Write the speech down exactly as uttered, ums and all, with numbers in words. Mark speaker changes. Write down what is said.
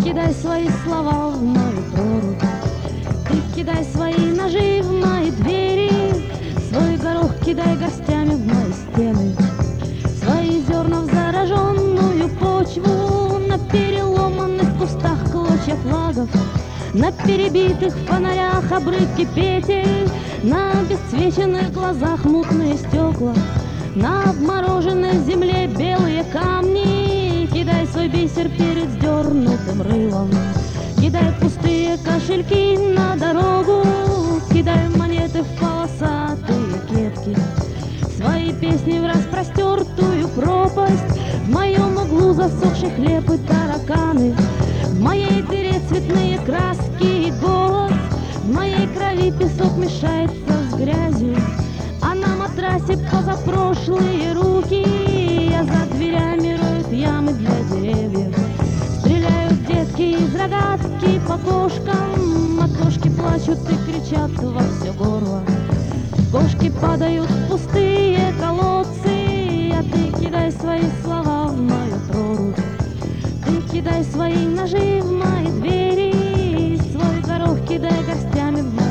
Speaker 1: кидай свои слова в мою прорубь, ты кидай свои ножи в мои двери, свой горох кидай горстями в мои стены, свои зерна в зараженную почву, на переломанных кустах клочья флагов, на перебитых фонарях обрывки петель, на обесцвеченных глазах мутные стекла, на обмороженной земле белые камни. Кидай свой бисер перед сдернутым рылом, кидай пустые кошельки на дорогу, кидай монеты в полосатые кепки, свои песни в распростертую пропасть. В моем углу засохший хлеб и тараканы, в моей дыре цветные краски и голод, в моей крови песок мешается с грязью, а на матрасе позапрошлые руки. Я за дверями роют ямы для деревьев, стреляют детки из рогатки по кошкам, а кошки плачут и кричат во все горло. Кошки падают в пустые колодцы, а ты кидай свои слова в мою прорубь, ты кидай свои ножи в мои двери, свой горох кидай горстями в мои